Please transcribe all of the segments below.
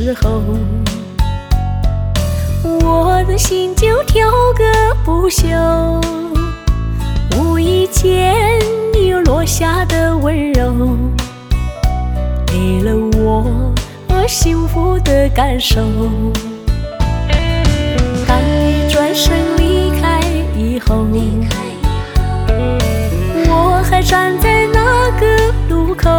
时候，我的心就跳个不休。无意间你落下的温柔，给了我幸福的感受。当你转身离开以后，我还站在那个路口，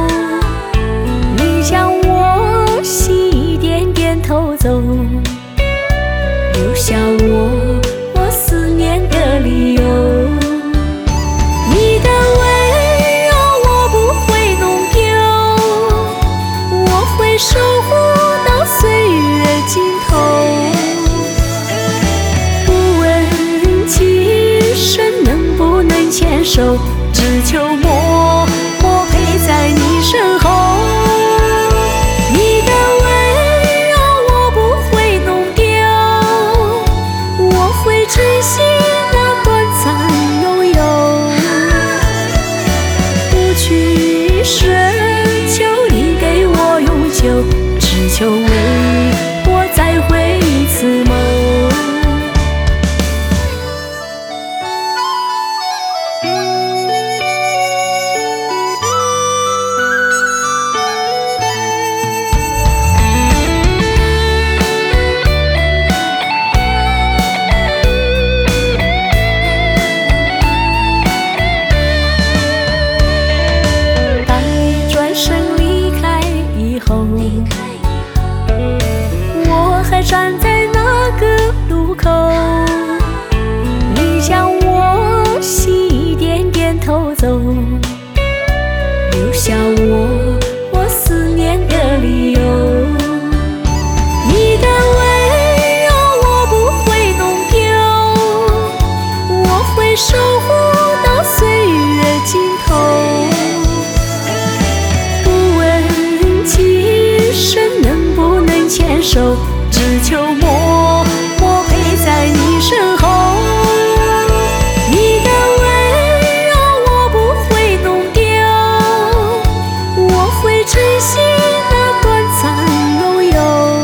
你将我心一点点偷走，留下我思念的理由。你的温柔我不会弄丢，我会守护到岁月尽头。不问今生能不能牵手，只求默默陪在你身后。你的温柔我不会弄丢，我会珍惜那短暂拥有。不去奢求你给我永久，只求为我再回一次眸。我还站在那个路口，你将我心一点点偷走，留下我思念的理由。你的温柔我不会弄丢，我会守护到岁月尽头。牵手，只求默默陪在你身后。你的温柔我不会弄丢，我会珍惜那短暂拥有。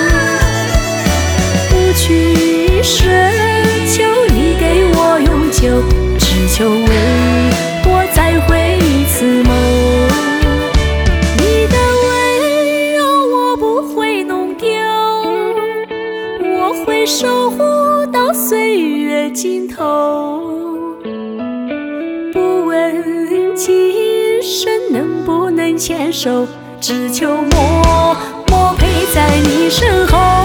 不去奢求你给我永久，只求为我再回一次眸。会守护到岁月尽头，不问今生能不能牵手，只求默默陪在你身后。